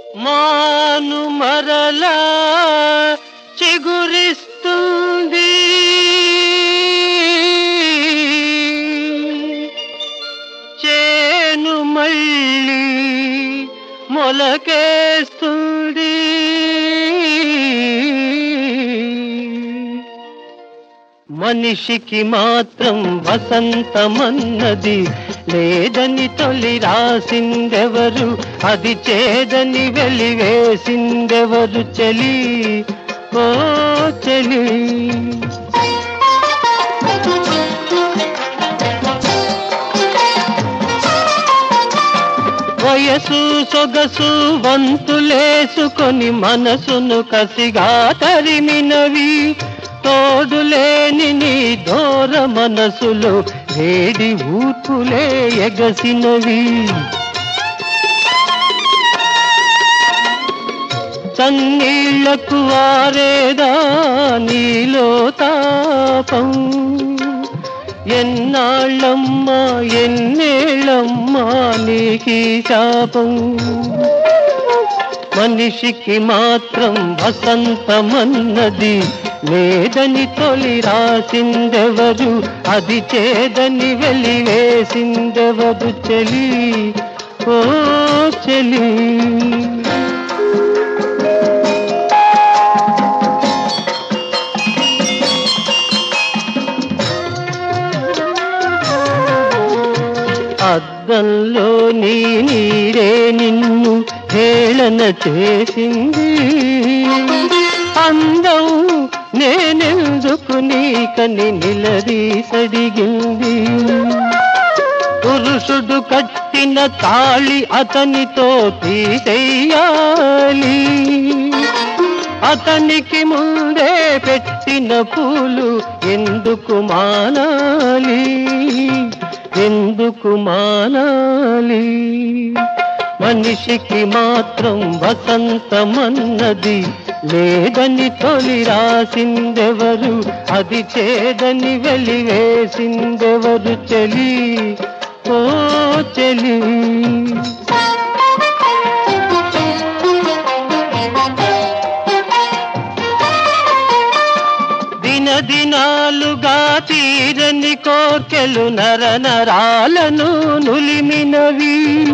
మాను మరలా చిగురిస్తుంది, చేను మళ్ళీ మొలకేస్తుంది. మనిషికి మాత్రం వసంతమన్నది లేదని తొలి రాసిందెవరు, అది చేదని వెలివేసిందెవరు చెలి, ఓ చెలి. వయసు సొగసు వంతులేసుకొని మనసును కసిగా తరిమినవి, తోడులేని నీ దూర మనసులో వేడి ఊపులే ఎగసినవి. చన్నీళ్లకు వారేదా నీలో తాపం, ఎన్నాళ్ళమ్మా ఎన్నేళ్ళమ్మా నీకీ శాపం. మనిషికి మాత్రం వసంతమన్నది లేదని తొలి రాసిందెవరు, అది చేదని వెలివేసిందెవరు చెలి, ఓ చెలి. అద్దంలో నీ నీరే నిన్ను హేళన చేసింది, అందం నేనెందుకు నీకని నిలదీసడిగింది. పురుషుడు కట్టిన తాళి అతనితో తీసేయాలి, అతనికి ముందే పెట్టిన పూలు ఎందుకు మానాలి, ఎందుకు మానాలి. మనిషికి మాత్రం వసంతమన్నది లేదని తొలి రాసిందెవరు, అది చేదని వెలివేసిందెవరు చెలి, ఓ చెలి. దినదినాలుగా తీరని కోర్కెలు నర నరాలను నులిమినవి,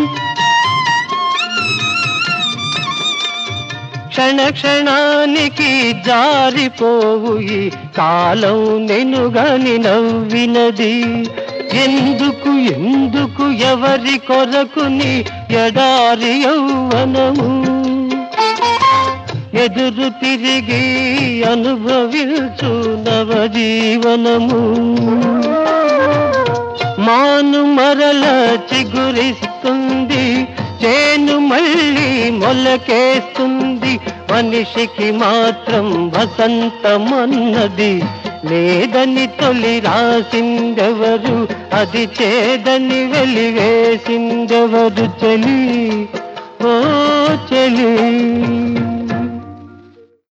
క్షణ క్షణానికి జారిపోవు ఈ కాలం నెనుగని నవ్వినది. ఎందుకు ఎందుకు ఎవరి కొరకు నీ ఎడారి యౌవనము, ఎదురు తిరిగి అనుభవించు నవజీవనము. మాను మరల చిగురిస్తుంది, చేను మళ్ళీ మొలకేస్తుంది. మనిషికి మాత్రం వసంతమన్నది లేదని తొలి రాసిందెవరు, అది చేదని వెలివేసిందెవరు చెలి, ఓ చెలి.